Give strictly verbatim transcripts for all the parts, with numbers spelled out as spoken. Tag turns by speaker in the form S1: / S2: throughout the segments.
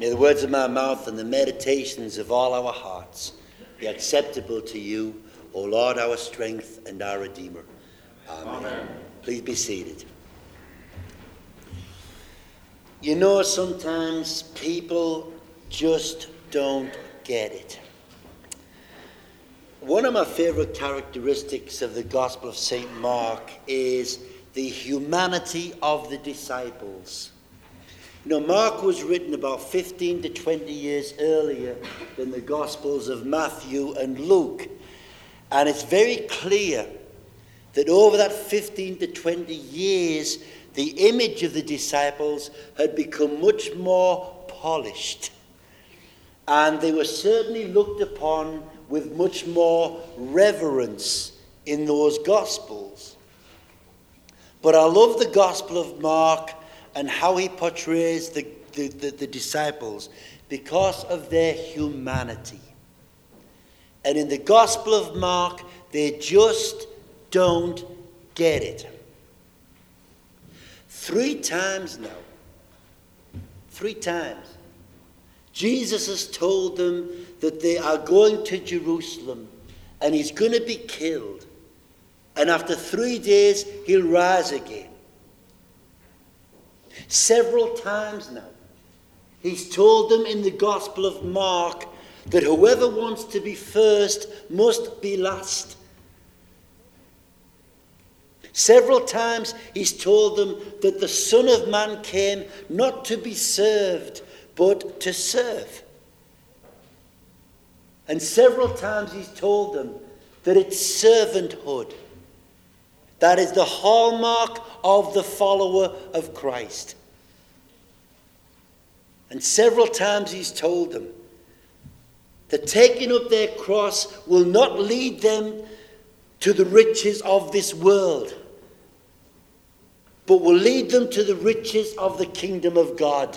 S1: May the words of my mouth and the meditations of all our hearts be acceptable to you, O Lord, our strength and our Redeemer. Amen. Amen. Please be seated. You know, sometimes people just don't get it. One of my favorite characteristics of the Gospel of Saint Mark is the humanity of the disciples. You know, Mark was written about fifteen to twenty years earlier than the Gospels of Matthew and Luke. And it's very clear that over that fifteen to twenty years, the image of the disciples had become much more polished. And they were certainly looked upon with much more reverence in those Gospels. But I love the Gospel of Mark and how he portrays the, the, the, the disciples because of their humanity. And in the Gospel of Mark, they just don't get it. Three times now, three times, Jesus has told them that they are going to Jerusalem and he's going to be killed. And after three days, he'll rise again. Several times now, he's told them in the Gospel of Mark that whoever wants to be first must be last. Several times he's told them that the Son of Man came not to be served, but to serve. And several times he's told them that it's servanthood. That is the hallmark of the follower of Christ. And several times he's told them that taking up their cross will not lead them to the riches of this world, but will lead them to the riches of the kingdom of God.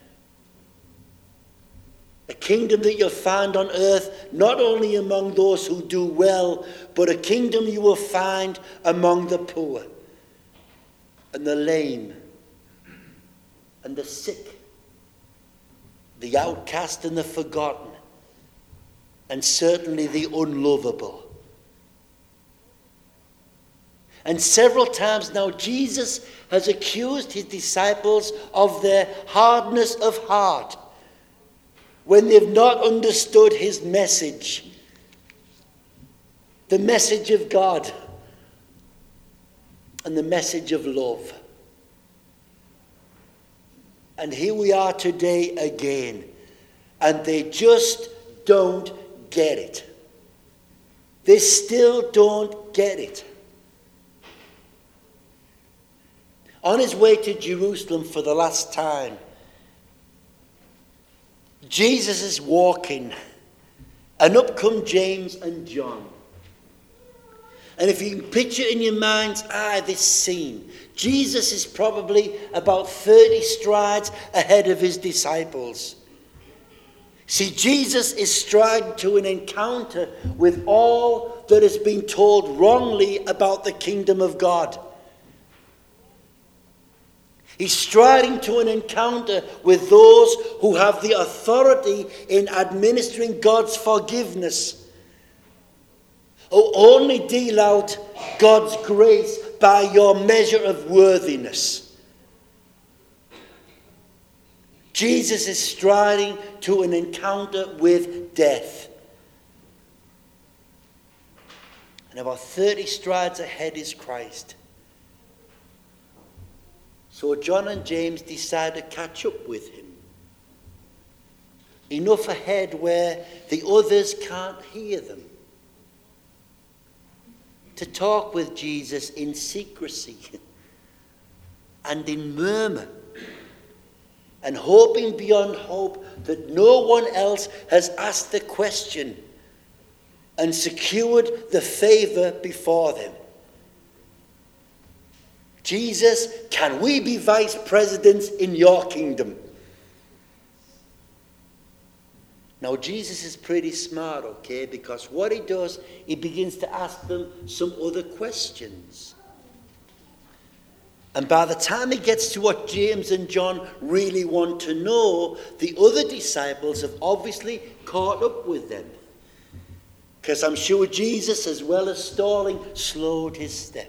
S1: A kingdom that you'll find on earth not only among those who do well, but a kingdom you will find among the poor and the lame and the sick, the outcast and the forgotten, and certainly the unlovable. And several times now, Jesus has accused his disciples of their hardness of heart when they've not understood his message, the message of God and the message of love. And here we are today again, and they just don't get it. They still don't get it. On his way to Jerusalem for the last time, Jesus is walking, and up come James and John. And if you can picture in your mind's eye this scene, Jesus is probably about thirty strides ahead of his disciples. See, Jesus is striding to an encounter with all that has been told wrongly about the kingdom of God. He's striding to an encounter with those who have the authority in administering God's forgiveness, who only deal out God's grace by your measure of worthiness. Jesus is striding to an encounter with death. And about thirty strides ahead is Christ. So John and James decide to catch up with him. Enough ahead where the others can't hear them. To talk with Jesus in secrecy and in murmur, and hoping beyond hope that no one else has asked the question and secured the favor before them. Jesus, can we be vice presidents in your kingdom? Now, Jesus is pretty smart, okay, because what he does, he begins to ask them some other questions. And by the time he gets to what James and John really want to know, the other disciples have obviously caught up with them. Because I'm sure Jesus, as well as stalling, slowed his step.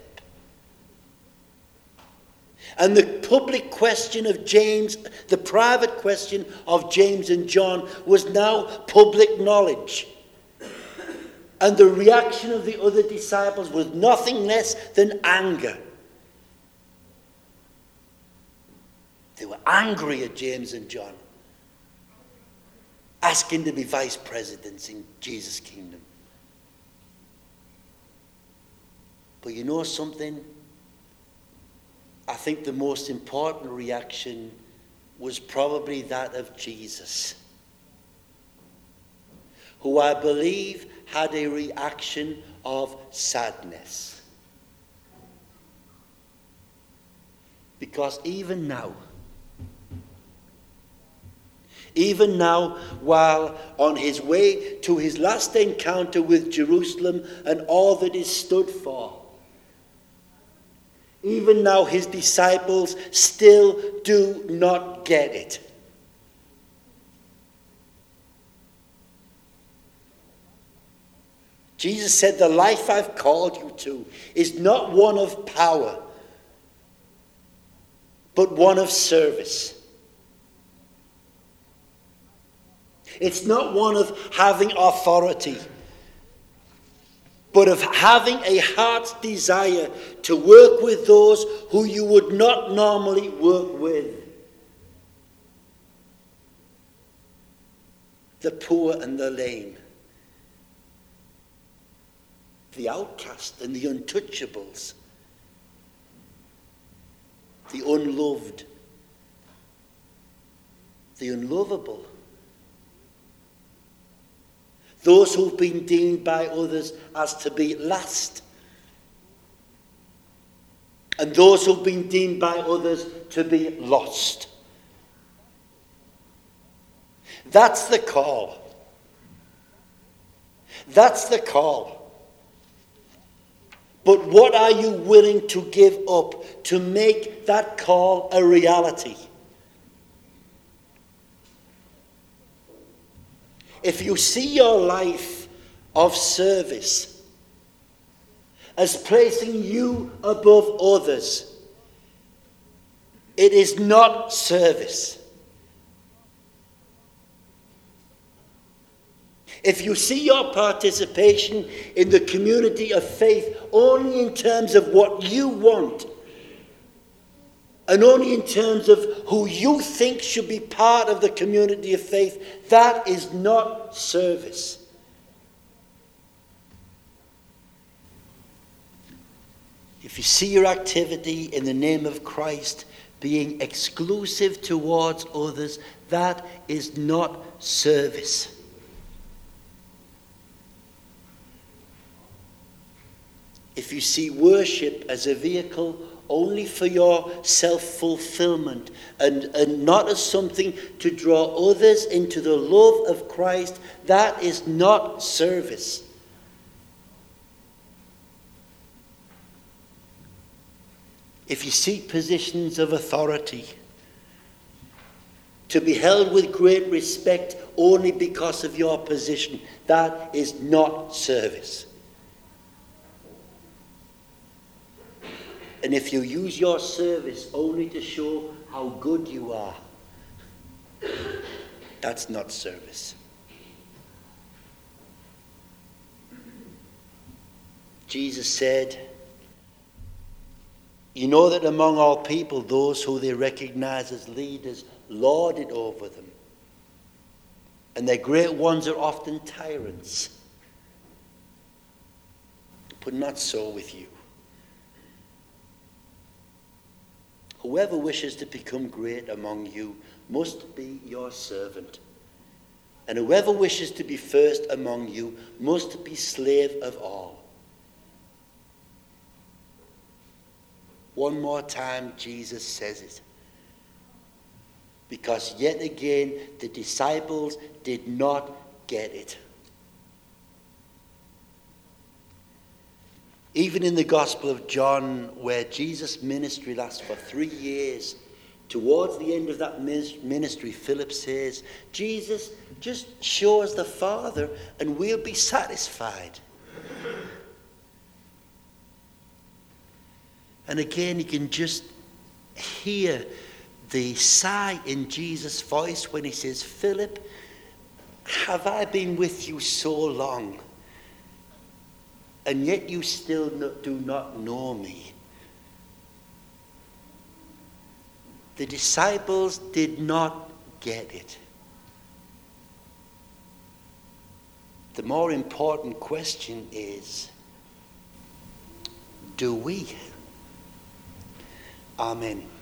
S1: And the public question of James, the private question of James and John was now public knowledge. And the reaction of the other disciples was nothing less than anger. They were angry at James and John, asking to be vice presidents in Jesus' kingdom. But you know something? I think the most important reaction was probably that of Jesus, who I believe had a reaction of sadness. Because even now, even now, while on his way to his last encounter with Jerusalem and all that it stood for, even now his disciples still do not get it. Jesus said, the life I've called you to is not one of power, but one of service. It's not one of having authority, but of having a heart's desire to work with those who you would not normally work with. The poor and the lame, the outcast and the untouchables, the unloved, the unlovable. Those who've been deemed by others as to be last. And those who've been deemed by others to be lost. That's the call. That's the call. But what are you willing to give up to make that call a reality? If you see your life of service as placing you above others, it is not service. If you see your participation in the community of faith only in terms of what you want, and only in terms of who you think should be part of the community of faith, that is not service. If you see your activity in the name of Christ being exclusive towards others, that is not service. If you see worship as a vehicle only for your self-fulfillment and, and not as something to draw others into the love of Christ, that is not service. If you seek positions of authority to be held with great respect only because of your position, that is not service. And if you use your service only to show how good you are, that's not service. Jesus said, you know that among all people, those who they recognize as leaders lord it over them. And their great ones are often tyrants. But not so with you. Whoever wishes to become great among you must be your servant. And whoever wishes to be first among you must be slave of all. One more time, Jesus says it. Because yet again, the disciples did not get it. Even in the Gospel of John, where Jesus' ministry lasts for three years, towards the end of that ministry, Philip says, Jesus, just show us the Father and we'll be satisfied. And again, you can just hear the sigh in Jesus' voice when he says, Philip, have I been with you so long, and yet you still no, do not know me? The disciples did not get it. The more important question is, do we? Amen.